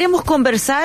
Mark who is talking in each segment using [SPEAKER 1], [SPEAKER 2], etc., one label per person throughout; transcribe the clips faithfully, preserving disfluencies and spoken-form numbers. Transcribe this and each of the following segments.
[SPEAKER 1] queremos conversar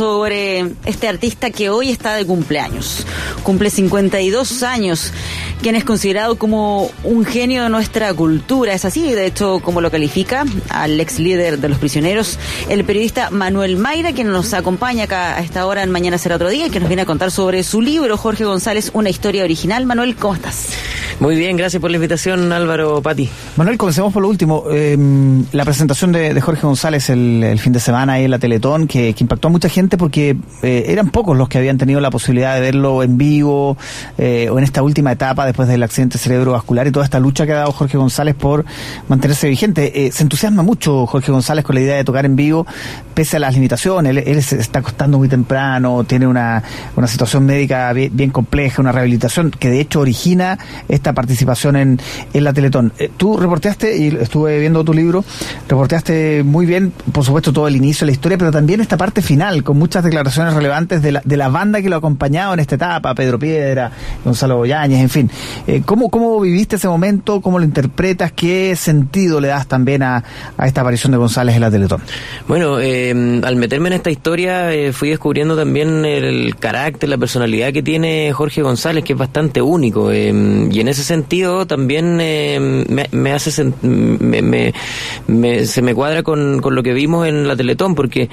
[SPEAKER 1] sobre este artista que hoy está de cumpleaños. Cumple cincuenta y dos años, quien es considerado como un genio de nuestra cultura. Es así, de hecho, como lo califica al ex líder de Los Prisioneros, el periodista Manuel Mayra, quien nos acompaña acá a esta hora en Mañana Será Otro Día y que nos viene a contar sobre su libro, Jorge González, una historia original. Manuel, ¿cómo estás?
[SPEAKER 2] Muy bien, gracias por la invitación, Álvaro, Pati.
[SPEAKER 3] Manuel, comencemos por lo último. Eh, la presentación de, de Jorge González el, el fin de semana ahí en la Teletón, que, que impactó a mucha gente porque eh, eran pocos los que habían tenido la posibilidad de verlo en vivo eh, o en esta última etapa después del accidente cerebrovascular y toda esta lucha que ha dado Jorge González por mantenerse vigente. Eh, se entusiasma mucho Jorge González con la idea de tocar en vivo, pese a las limitaciones. Él, él se está acostando muy temprano, tiene una, una situación médica bien, bien compleja, una rehabilitación que de hecho origina esta participación en, en la Teletón. Eh, tú reporteaste, y estuve viendo tu libro, reporteaste muy bien, por supuesto, todo el inicio de la historia, pero también esta parte final, con muchas declaraciones relevantes de la, de la banda que lo ha acompañado en esta etapa, Pedro Piedra, Gonzalo Yáñez, en fin. Eh, ¿cómo, ¿Cómo viviste ese momento? ¿Cómo lo interpretas? ¿Qué sentido le das también a, a esta aparición de González en la Teletón?
[SPEAKER 2] Bueno, eh, al meterme en esta historia eh, fui descubriendo también el carácter, la personalidad que tiene Jorge González, que es bastante único, eh, y en ese sentido también eh, me, me hace sent- me, me, me, se me cuadra con, con lo que vimos en la Teletón, porque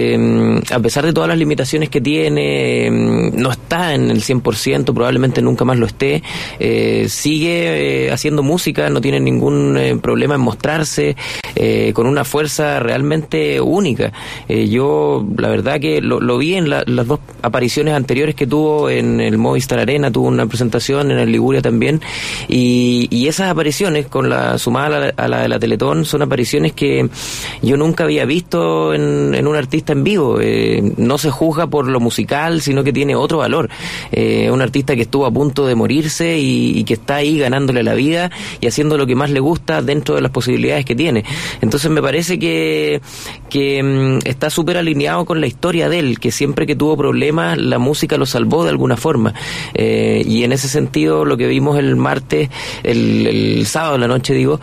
[SPEAKER 2] eh, a pesar de todas las limitaciones que tiene, eh, no está en el cien por ciento, probablemente nunca más lo esté, eh, sigue eh, haciendo música, no tiene ningún eh, problema en mostrarse, eh, con una fuerza realmente única. Eh, yo la verdad que lo, lo vi en la, las dos apariciones anteriores que tuvo en el Movistar Arena, tuvo una presentación en el Liguria también, y, y esas apariciones con la sumada a la, a la de la Teletón son apariciones que yo nunca había visto en, en un artista en vivo. Eh, no se juzga por lo musical, sino que tiene otro valor. Eh, un artista que estuvo a punto de morirse y, y que está ahí ganándole la vida y haciendo lo que más le gusta dentro de las posibilidades que tiene. Entonces me parece que, que um, está súper alineado con la historia de él, que siempre que tuvo problemas la música lo salvó de alguna forma. Eh, y en ese sentido lo que vimos el martes, el, el sábado en la noche digo,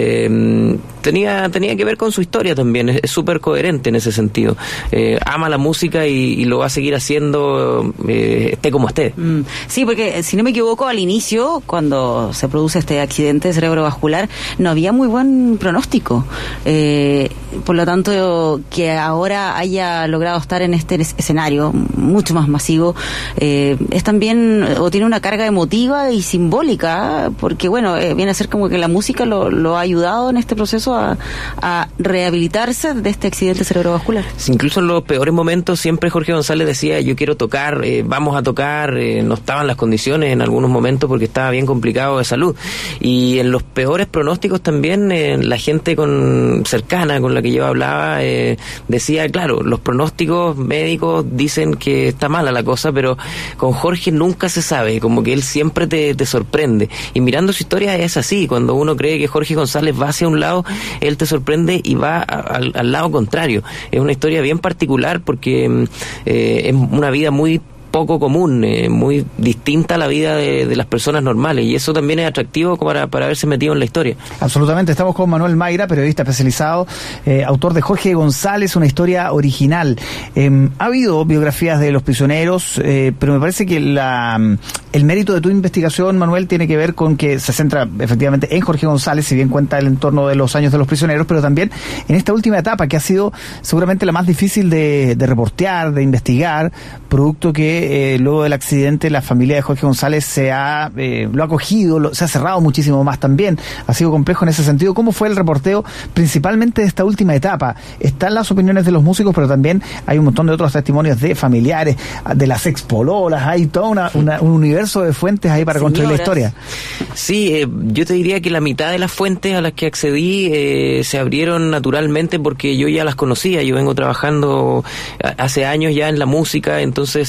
[SPEAKER 2] eh, tenía tenía que ver con su historia también. Es súper coherente en ese sentido. Eh, ama la música y, y lo va a seguir haciendo eh, esté como esté.
[SPEAKER 1] Mm, sí, porque si no me equivoco, al inicio, cuando se produce este accidente cerebrovascular, no había muy buen pronóstico. Eh, por lo tanto, que ahora haya logrado estar en este escenario mucho más masivo, eh, es también, o tiene una carga emotiva y simbólica, porque bueno, eh, viene a ser como que la música lo, lo ha ayudado en este proceso a, a rehabilitarse de este accidente cerebrovascular.
[SPEAKER 2] Incluso en los peores momentos siempre Jorge González decía, yo quiero tocar, eh, vamos a tocar, eh, no estaban las condiciones en algunos momentos porque estaba bien complicado de salud, y en los peores pronósticos también eh, la gente con cercana con la que yo hablaba eh, decía, claro, los pronósticos médicos dicen que está mala la cosa, pero con Jorge nunca se sabe, como que él siempre te, te sorprende, y mirando su historia es así. Cuando uno cree que Jorge González va hacia un lado, él te sorprende y va a, a, al lado contrario. Es una historia bien particular porque eh, es una vida muy poco común, eh, muy distinta a la vida de, de las personas normales, y eso también es atractivo para, para haberse metido en la historia.
[SPEAKER 3] Absolutamente. Estamos con Manuel Mayra, periodista especializado, eh, autor de Jorge González, una historia original. Eh, ha habido biografías de Los Prisioneros, eh, pero me parece que la, el mérito de tu investigación, Manuel, tiene que ver con que se centra efectivamente en Jorge González, si bien cuenta el entorno de los años de Los Prisioneros, pero también en esta última etapa que ha sido seguramente la más difícil de, de reportear, de investigar, producto que Eh, luego del accidente la familia de Jorge González se ha eh, lo ha cogido, lo, se ha cerrado muchísimo más también, ha sido complejo en ese sentido. ¿Cómo fue el reporteo principalmente de esta última etapa? Están las opiniones de los músicos, pero también hay un montón de otros testimonios de familiares, de las expololas, hay todo una, una, un universo de fuentes ahí para Señoras. construir la historia.
[SPEAKER 2] Sí, eh, yo te diría que la mitad de las fuentes a las que accedí eh, se abrieron naturalmente porque yo ya las conocía, yo vengo trabajando hace años ya en la música, entonces sabía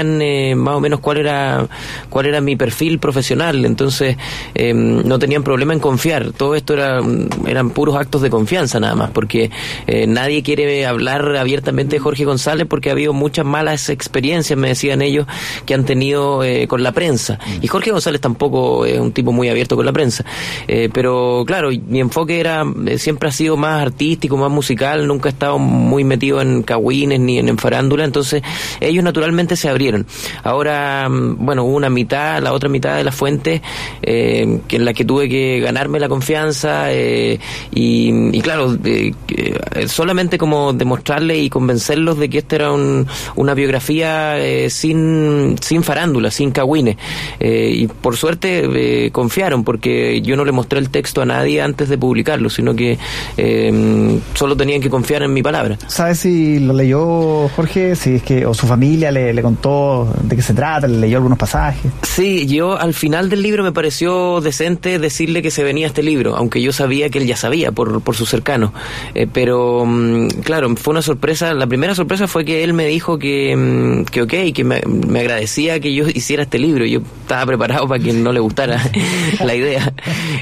[SPEAKER 2] sabían eh, más o menos cuál era cuál era mi perfil profesional, entonces eh, no tenían problema en confiar. Todo esto era, eran puros actos de confianza nada más, porque eh, nadie quiere hablar abiertamente de Jorge González porque ha habido muchas malas experiencias, me decían ellos, que han tenido eh, con la prensa. Y Jorge González tampoco es un tipo muy abierto con la prensa. Eh, pero claro, mi enfoque era eh, siempre ha sido más artístico, más musical, nunca he estado muy metido en cagüines ni en, en farándula, entonces ellos naturalmente se abrieron. Ahora, bueno, hubo una mitad, la otra mitad de la fuente eh, que en la que tuve que ganarme la confianza eh, y, y claro, eh, eh, solamente como demostrarle y convencerlos de que esta era un, una biografía eh, sin, sin farándula, sin cagüines. Eh, y por suerte eh, confiaron, porque yo no le mostré el texto a nadie antes de publicarlo, sino que eh, solo tenían que confiar en mi palabra.
[SPEAKER 3] ¿Sabes si lo leyó Jorge? Si es que, o su familia le, le contó de qué se trata, le leyó algunos pasajes.
[SPEAKER 2] Sí, yo al final del libro me pareció decente decirle que se venía este libro, aunque yo sabía que él ya sabía por, por sus cercanos. Eh, pero, mm, claro, fue una sorpresa. La primera sorpresa fue que él me dijo que, mm, que ok, que me, me agradecía que yo hiciera este libro. Yo estaba preparado para que no le gustara la idea.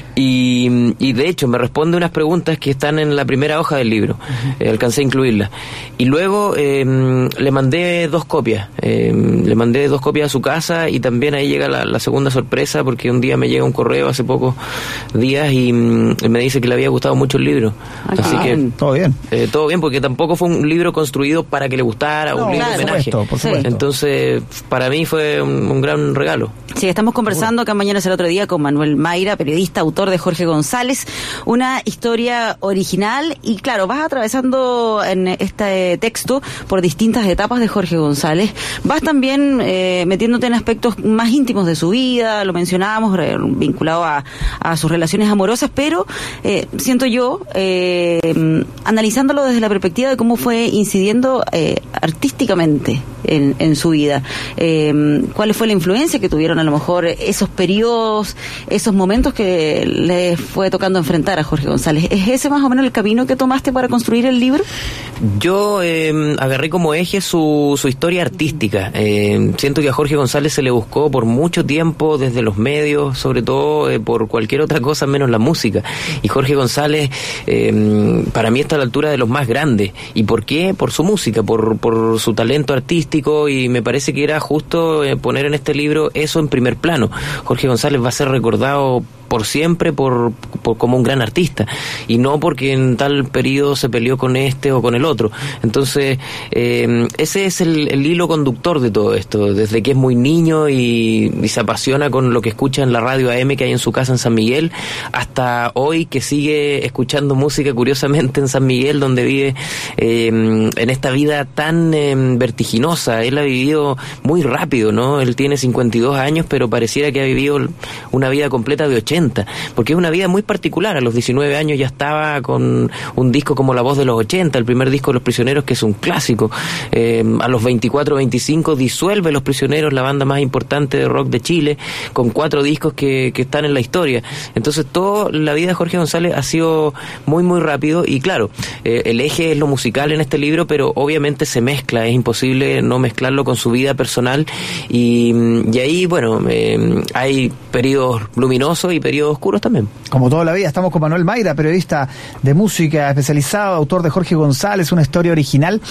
[SPEAKER 2] Y, y de hecho me responde unas preguntas que están en la primera hoja del libro. Eh, alcancé a incluirlas. Y luego eh, le mandé dos copias. Eh, le mandé dos copias a su casa, y también ahí llega la, la segunda sorpresa, porque un día me llega un correo hace pocos días y, y me dice que le había gustado mucho el libro.
[SPEAKER 3] Ah,
[SPEAKER 2] Así que
[SPEAKER 3] todo bien.
[SPEAKER 2] Eh, todo bien, porque tampoco fue un libro construido para que le gustara, no, un libro
[SPEAKER 1] claro,
[SPEAKER 2] de homenaje.
[SPEAKER 3] Por supuesto, por supuesto.
[SPEAKER 2] Entonces, para mí fue un, un gran regalo.
[SPEAKER 1] Sí, estamos conversando acá Mañana será otro día con Manuel Mayra, periodista, autor de Jorge González, una historia original, y claro, vas atravesando en este texto por distintas etapas de Jorge González, vas también eh, metiéndote en aspectos más íntimos de su vida, lo mencionábamos, eh, vinculado a, a sus relaciones amorosas, pero eh, siento yo, eh, analizándolo desde la perspectiva de cómo fue incidiendo eh, artísticamente en, en su vida, eh, cuál fue la influencia que tuvieron a lo mejor esos periodos, esos momentos que le fue tocando enfrentar a Jorge González. ¿Es ese más o menos el camino que tomaste para construir el libro?
[SPEAKER 2] Yo eh, agarré como eje su, su historia artística. Eh, siento que a Jorge González se le buscó por mucho tiempo desde los medios, sobre todo eh, por cualquier otra cosa menos la música. Y Jorge González eh, para mí está a la altura de los más grandes. ¿Y por qué? Por su música, por, por su talento artístico, y me parece que era justo eh, poner en este libro eso en primer plano. Jorge González va a ser recordado por siempre por, por como un gran artista, y no porque en tal periodo se peleó con este o con el otro. Entonces eh, ese es el, el hilo conductor de todo esto, desde que es muy niño y, y se apasiona con lo que escucha en la radio A M que hay en su casa en San Miguel, hasta hoy que sigue escuchando música curiosamente en San Miguel, donde vive eh, en esta vida tan eh, vertiginosa. Él ha vivido muy rápido, ¿no? Él tiene cincuenta y dos años, pero pareciera que ha vivido una vida completa de ochenta, porque es una vida muy particular. A los diecinueve años ya estaba con un disco como La Voz de los ochenta, el primer disco de Los Prisioneros, que es un clásico. Eh, a los veinticuatro, veinticinco disuelve Los Prisioneros, la banda más importante de rock de Chile, con cuatro discos que, que están en la historia. Entonces toda la vida de Jorge González ha sido muy muy rápido, y claro, eh, el eje es lo musical en este libro, pero obviamente se mezcla, es imposible no mezclarlo con su vida personal, y, y ahí bueno, eh, hay periodos luminosos y periodos oscuros también.
[SPEAKER 3] Como toda la vida, estamos con Manuel Mayra, periodista de música especializado, autor de Jorge González, una historia original.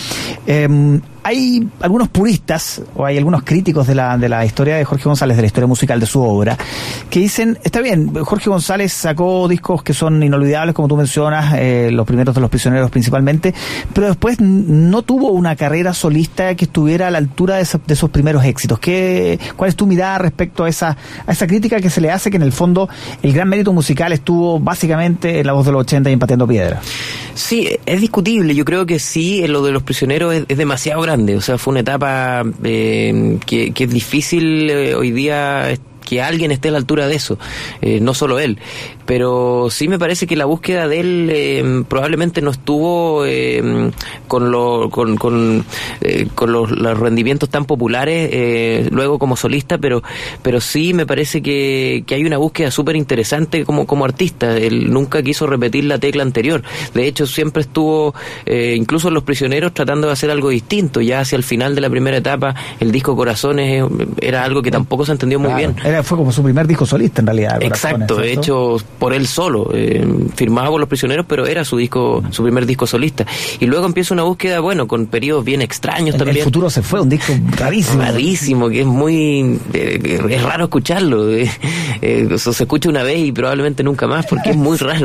[SPEAKER 3] Eh, hay algunos puristas, o hay algunos críticos de la, de la historia de Jorge González, de la historia musical de su obra, que dicen, está bien, Jorge González sacó discos que son inolvidables, como tú mencionas, eh, los primeros de Los Prisioneros principalmente, pero después no tuvo una carrera solista que estuviera a la altura de, esa, de esos primeros éxitos. ¿Qué, ¿Cuál es tu mirada respecto a esa, a esa crítica que se le hace, que en el fondo el gran mérito musical estuvo básicamente en La Voz de los ochenta y en Pateando Piedra?
[SPEAKER 2] Sí, es discutible. Yo creo que sí, lo de Los Prisioneros es, es demasiado grande. O sea, fue una etapa eh, que, que es difícil eh, hoy día que alguien esté a la altura de eso, eh, no solo él. Pero sí me parece que la búsqueda de él eh, probablemente no estuvo eh, con, lo, con, con, eh, con los, los rendimientos tan populares eh, luego como solista, pero pero sí me parece que, que hay una búsqueda súper interesante como, como artista. Él nunca quiso repetir la tecla anterior. De hecho, siempre estuvo, eh, incluso en Los Prisioneros, tratando de hacer algo distinto. Ya hacia el final de la primera etapa, el disco Corazones era algo que tampoco se entendió muy
[SPEAKER 3] claro,
[SPEAKER 2] bien.
[SPEAKER 3] Era, fue como su primer disco solista, en realidad.
[SPEAKER 2] Exacto, de hecho, por él solo, eh, firmado por Los Prisioneros, pero era su disco, su primer disco solista. Y luego empieza una búsqueda, bueno, con periodos bien extraños
[SPEAKER 3] el,
[SPEAKER 2] también.
[SPEAKER 3] El Futuro se fue, un disco rarísimo.
[SPEAKER 2] Rarísimo, que es muy... Eh, es raro escucharlo. Eh, eh, eso se escucha una vez y probablemente nunca más, porque es muy raro.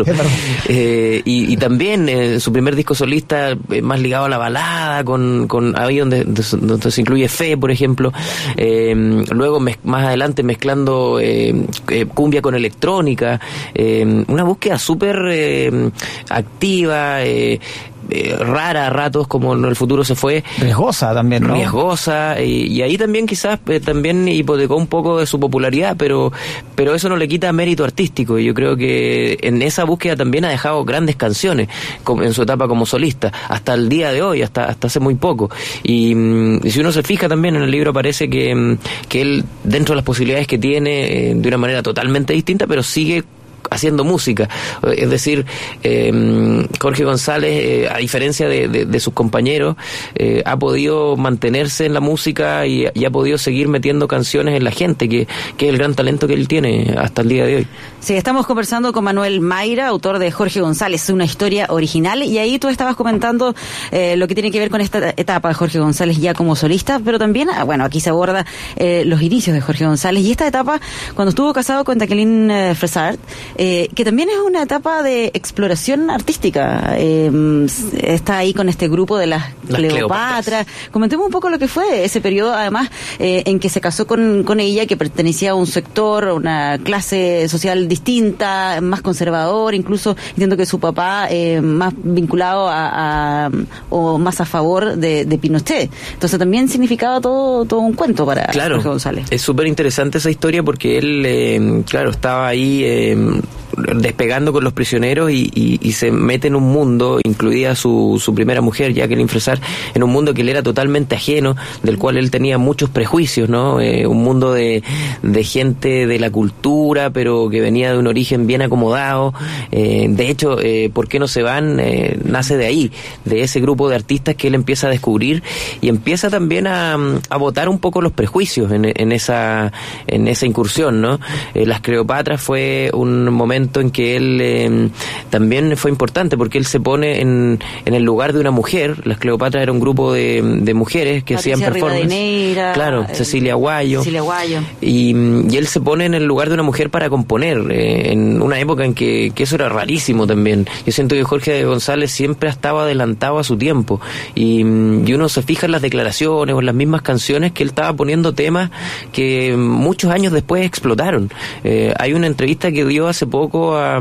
[SPEAKER 2] eh, y, y también eh, su primer disco solista, eh, más ligado a la balada, con, con ahí donde, donde se incluye Fe, por ejemplo. Eh, luego, mez, más adelante, mezclando eh, eh, cumbia con electrónica. Eh, una búsqueda súper eh, activa, eh, Eh, rara a ratos, como en El Futuro se fue.
[SPEAKER 3] Riesgosa también, ¿no?
[SPEAKER 2] Riesgosa, y, y ahí también quizás eh, también hipotecó un poco de su popularidad, pero pero eso no le quita mérito artístico. Yo creo que en esa búsqueda también ha dejado grandes canciones como, en su etapa como solista, hasta el día de hoy, hasta hasta hace muy poco. Y, y si uno se fija también en el libro aparece que, que él, dentro de las posibilidades que tiene, eh, de una manera totalmente distinta, pero sigue haciendo música. Es decir, eh, Jorge González, eh, a diferencia de, de, de sus compañeros, eh, ha podido mantenerse en la música y, y ha podido seguir metiendo canciones en la gente, que, que es el gran talento que él tiene hasta el día de hoy.
[SPEAKER 1] Sí, estamos conversando con Manuel Mayra, autor de Jorge González, una historia original, y ahí tú estabas comentando eh, lo que tiene que ver con esta etapa de Jorge González ya como solista, pero también, bueno, aquí se aborda eh, los inicios de Jorge González y esta etapa cuando estuvo casado con Jacqueline eh, Fresard, Eh, que también es una etapa de exploración artística. Eh, está ahí con este grupo de las, las Cleopatra. Comentemos un poco lo que fue ese periodo, además, eh, en que se casó con, con ella, que pertenecía a un sector, a una clase social distinta, más conservador, incluso entiendo que su papá eh, más vinculado a, a o más a favor de, de Pinochet. Entonces también significaba todo, todo un cuento para
[SPEAKER 2] claro,
[SPEAKER 1] Jorge González.
[SPEAKER 2] Es súper interesante esa historia porque él, eh, claro, estaba ahí eh, despegando con Los Prisioneros y, y, y se mete en un mundo, incluida su, su primera mujer, Jacqueline Fresard, en un mundo que le era totalmente ajeno, del cual él tenía muchos prejuicios, ¿no? Eh, un mundo de, de gente de la cultura, pero que venía de un origen bien acomodado. Eh, de hecho, eh, ¿por qué no se van? Eh, nace de ahí, de ese grupo de artistas que él empieza a descubrir y empieza también a, a botar un poco los prejuicios en, en esa en esa incursión, ¿no? Eh, Las Cleopatras fue un momento en que él eh, también fue importante porque él se pone en, en el lugar de una mujer. Las Cleopatras era un grupo de, de mujeres que
[SPEAKER 1] Patricia
[SPEAKER 2] hacían performance.
[SPEAKER 1] Rivadeneira,
[SPEAKER 2] claro,
[SPEAKER 1] eh,
[SPEAKER 2] Cecilia Guayo.
[SPEAKER 1] Cecilia Guayo.
[SPEAKER 2] Y, y él se pone en el lugar de una mujer para componer, eh, en una época en que, que eso era rarísimo también. Yo siento que Jorge González siempre estaba adelantado a su tiempo y, y uno se fija en las declaraciones o en las mismas canciones que él estaba poniendo temas que muchos años después explotaron. Eh, hay una entrevista que dio hace poco A,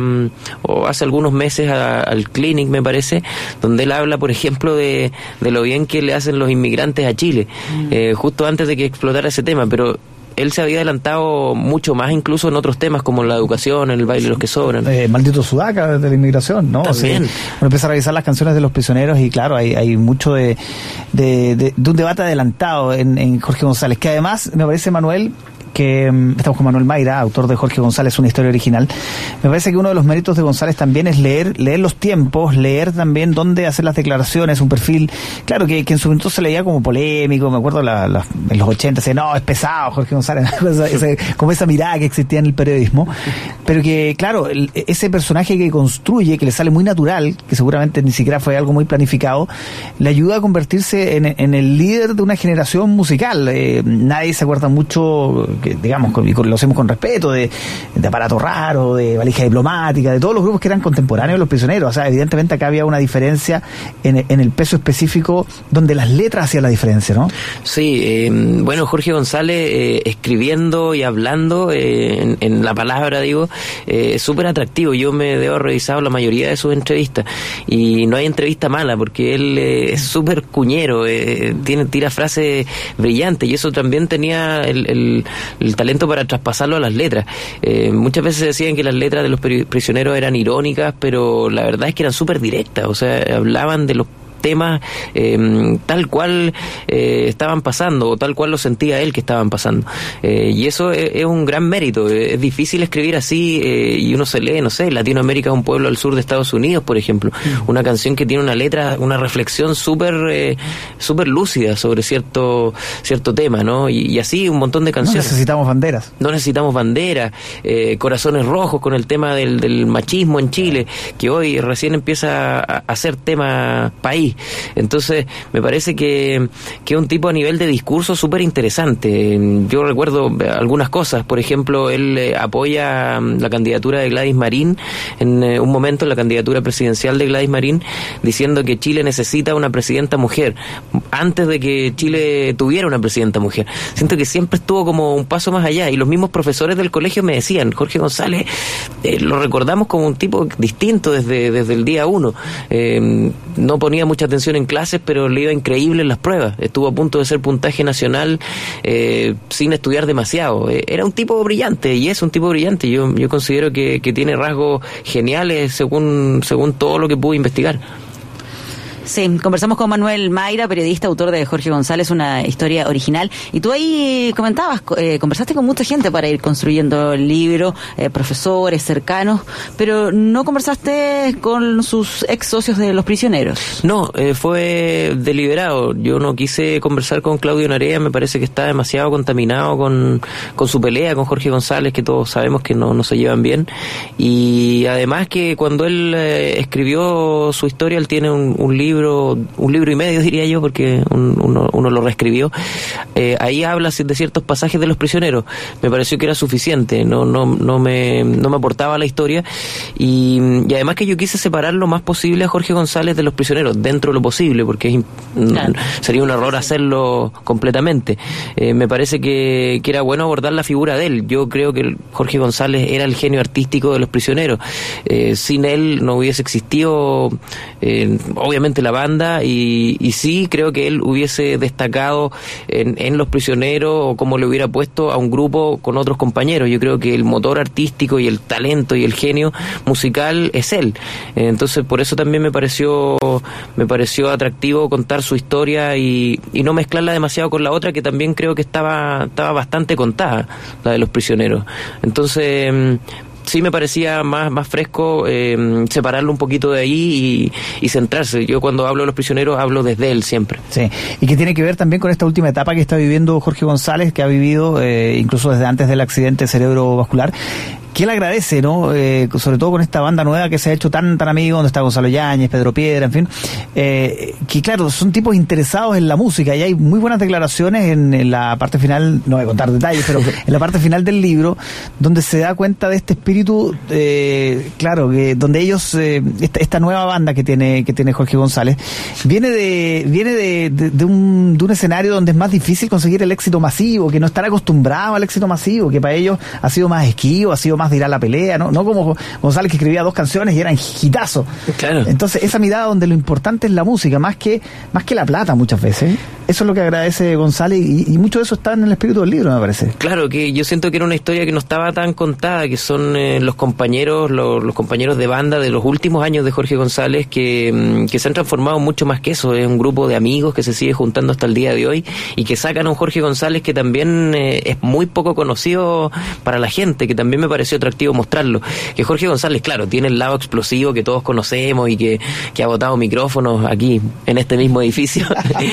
[SPEAKER 2] o hace algunos meses a, al Clinic, me parece, donde él habla, por ejemplo, de, de lo bien que le hacen los inmigrantes a Chile, mm. eh, justo antes de que explotara ese tema, pero él se había adelantado mucho más incluso en otros temas como la educación, el baile de los que sobran.
[SPEAKER 3] Eh, maldito Sudaca de la inmigración, ¿no?
[SPEAKER 2] También.
[SPEAKER 3] Uno empieza a revisar las canciones de Los Prisioneros y claro, hay, hay mucho de, de, de, de un debate adelantado en, en Jorge González, que además me parece, Manuel, que um, estamos con Manuel Mayra, autor de Jorge González, una historia original. Me parece que uno de los méritos de González también es leer leer los tiempos, leer también dónde hacer las declaraciones, un perfil, claro, que, que en su momento se leía como polémico, me acuerdo la, la, en los ochenta, decía, no, es pesado Jorge González, esa, como esa mirada que existía en el periodismo, pero que, claro, el, ese personaje que construye, que le sale muy natural, que seguramente ni siquiera fue algo muy planificado, le ayuda a convertirse en, en el líder de una generación musical. Eh, nadie se acuerda mucho, que, digamos, con, y con, lo hacemos con respeto, de, de Aparato Raro, de Valija Diplomática, de todos los grupos que eran contemporáneos de Los Prisioneros. O sea, evidentemente acá había una diferencia en, en el peso específico donde las letras hacían la diferencia, ¿no?
[SPEAKER 2] Sí, eh, bueno, Jorge González eh, escribiendo y hablando eh, en, en la palabra, digo, eh, es súper atractivo. Yo me debo revisar la mayoría de sus entrevistas y no hay entrevista mala porque él eh, es súper cuñero, eh, tiene tira frases brillantes y eso también tenía el, el el talento para traspasarlo a las letras. Eh, muchas veces decían que las letras de los prisioneros eran irónicas, pero la verdad es que eran súper directas, o sea, hablaban de los temas eh, tal cual eh, estaban pasando, o tal cual lo sentía él que estaban pasando. Eh, y eso es, es un gran mérito. Es difícil escribir así eh, y uno se lee, no sé, Latinoamérica es un pueblo al sur de Estados Unidos, por ejemplo. Mm. Una canción que tiene una letra, una reflexión súper eh, súper lúcida sobre cierto cierto tema, ¿no? Y, y así un montón de canciones.
[SPEAKER 3] No necesitamos banderas.
[SPEAKER 2] No necesitamos banderas. Eh, Corazones Rojos con el tema del, del machismo en Chile, que hoy recién empieza a, a ser tema país. Entonces me parece que que es un tipo a nivel de discurso súper interesante. Yo recuerdo algunas cosas, por ejemplo, él eh, apoya la candidatura de Gladys Marín en eh, un momento, la candidatura presidencial de Gladys Marín, diciendo que Chile necesita una presidenta mujer antes de que Chile tuviera una presidenta mujer. Siento que siempre estuvo como un paso más allá, y los mismos profesores del colegio me decían, Jorge González eh, lo recordamos como un tipo distinto desde, desde el día uno. Eh, no ponía mucha atención en clases, pero le iba increíble en las pruebas. Estuvo a punto de ser puntaje nacional eh, sin estudiar demasiado. Eh, era un tipo brillante, y es un tipo brillante. Yo, yo considero que, que tiene rasgos geniales según, según todo lo que pude investigar.
[SPEAKER 1] Sí, conversamos con Manuel Mayra, periodista, autor de Jorge González, una historia original. Y tú ahí comentabas, eh, conversaste con mucha gente para ir construyendo el libro, eh, profesores, cercanos, pero no conversaste con sus ex socios de Los Prisioneros.
[SPEAKER 2] No, eh, fue deliberado. Yo no quise conversar con Claudio Narea, me parece que está demasiado contaminado con, con su pelea con Jorge González, que todos sabemos que no, no se llevan bien. Y además que cuando él eh, escribió su historia, él tiene un, un libro un libro y medio, diría yo, porque un, uno, uno lo reescribió. Eh, ahí habla de ciertos pasajes de Los Prisioneros. Me pareció que era suficiente, no no no me no me aportaba la historia, y, y además que yo quise separar lo más posible a Jorge González de Los Prisioneros, dentro de lo posible, porque es, claro, sería un error hacerlo completamente. Eh, me parece que, que era bueno abordar la figura de él. Yo creo que Jorge González era el genio artístico de Los Prisioneros. Eh, sin él no hubiese existido, eh, obviamente, la banda, y, y sí creo que él hubiese destacado en, en Los Prisioneros, o como le hubiera puesto a un grupo con otros compañeros. Yo creo que el motor artístico y el talento y el genio musical es él. Entonces por eso también me pareció me pareció atractivo contar su historia y, y no mezclarla demasiado con la otra, que también creo que estaba estaba bastante contada, la de Los Prisioneros. Entonces sí me parecía más más fresco eh, separarlo un poquito de ahí y, y centrarse. Yo cuando hablo de Los Prisioneros hablo desde él siempre.
[SPEAKER 3] Sí, y que tiene que ver también con esta última etapa que está viviendo Jorge González, que ha vivido eh, incluso desde antes del accidente cerebrovascular, que él agradece, ¿no? Eh, sobre todo con esta banda nueva que se ha hecho tan tan amigo, donde está Gonzalo Yáñez, Pedro Piedra, en fin, eh, que claro, son tipos interesados en la música, y hay muy buenas declaraciones en, en la parte final, no voy a contar detalles, pero en la parte final del libro, donde se da cuenta de este espíritu, eh, claro, que donde ellos, eh, esta, esta nueva banda que tiene que tiene Jorge González, viene de viene de, de, de, un, de un escenario donde es más difícil conseguir el éxito masivo, que no están acostumbrados al éxito masivo, que para ellos ha sido más esquivo, ha sido más de ir a la pelea, ¿no? No como González, que escribía dos canciones y eran hitazos.
[SPEAKER 2] Claro.
[SPEAKER 3] Entonces, esa mirada donde lo importante es la música, más que más que la plata muchas veces. Eso es lo que agradece González, y, y mucho de eso está en el espíritu del libro, me parece.
[SPEAKER 2] Claro, que yo siento que era una historia que no estaba tan contada, que son eh, los compañeros, los, los compañeros de banda de los últimos años de Jorge González, que, que se han transformado mucho más que eso. Es un grupo de amigos que se sigue juntando hasta el día de hoy, y que sacan a un Jorge González que también eh, es muy poco conocido para la gente, que también me pareció atractivo mostrarlo. Que Jorge González, claro, tiene el lado explosivo que todos conocemos y que, que ha botado micrófonos aquí en este mismo edificio,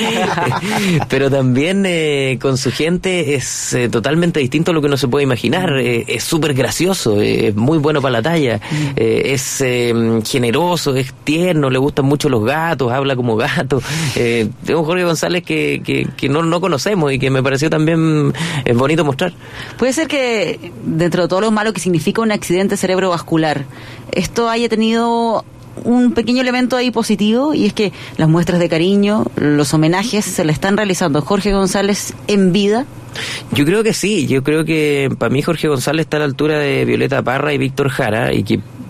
[SPEAKER 2] pero también eh, con su gente es eh, totalmente distinto a lo que uno se puede imaginar. Eh, es súper gracioso, eh, es muy bueno para la talla, eh, es eh, generoso, es tierno, le gustan mucho los gatos, habla como gato. Eh, es un Jorge González que, que, que no, no conocemos, y que me pareció también eh, bonito mostrar.
[SPEAKER 1] Puede ser que dentro de todo lo malo que significa un accidente cerebrovascular, esto haya tenido un pequeño elemento ahí positivo, y es que las muestras de cariño, los homenajes se le están realizando a Jorge González en vida.
[SPEAKER 2] Yo creo que sí, yo creo que para mí Jorge González está a la altura de Violeta Parra y Víctor Jara, y que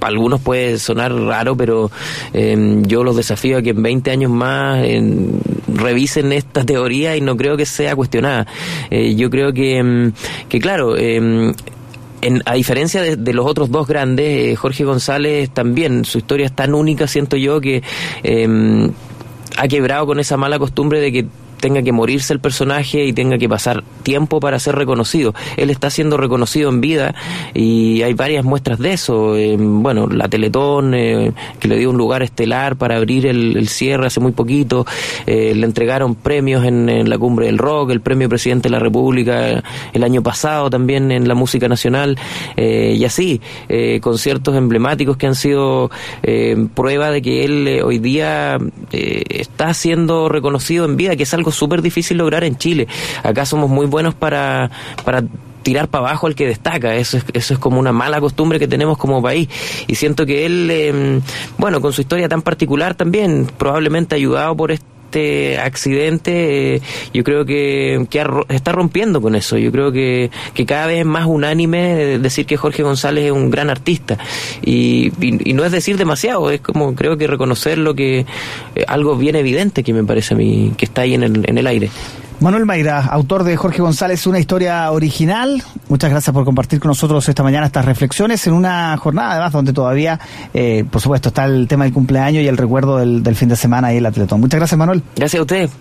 [SPEAKER 2] para algunos puede sonar raro, pero eh, yo los desafío a que en veinte años más eh, revisen esta teoría y no creo que sea cuestionada. Eh, yo creo que, que claro, eh, En, a diferencia de, de los otros dos grandes, eh, Jorge González también, su historia es tan única, siento yo, que eh, ha quebrado con esa mala costumbre de que tenga que morirse el personaje y tenga que pasar tiempo para ser reconocido. Él está siendo reconocido en vida y hay varias muestras de eso. Eh, bueno, la Teletón, eh, que le dio un lugar estelar para abrir el, el cierre hace muy poquito. Eh, le entregaron premios en, en la Cumbre del Rock, el premio Presidente de la República el año pasado también en la música nacional. Eh, y así, eh, conciertos emblemáticos que han sido eh, prueba de que él eh, hoy día eh, está siendo reconocido en vida, que es algo súper difícil lograr en Chile. Acá somos muy buenos para para tirar para abajo al que destaca. Eso es, eso es como una mala costumbre que tenemos como país, y siento que él eh, bueno, con su historia tan particular también, probablemente ayudado por este este accidente, eh, yo creo que, que está rompiendo con eso. Yo creo que, que cada vez es más unánime decir que Jorge González es un gran artista, y, y, y no es decir demasiado, es como creo que reconocer lo que eh, algo bien evidente que me parece a mí que está ahí en el, en el aire.
[SPEAKER 3] Manuel Mayra, autor de Jorge González, una historia original. Muchas gracias por compartir con nosotros esta mañana estas reflexiones en una jornada, además, donde todavía, eh, por supuesto, está el tema del cumpleaños y el recuerdo del, del fin de semana ahí en la Teletón. Muchas gracias, Manuel.
[SPEAKER 2] Gracias a usted.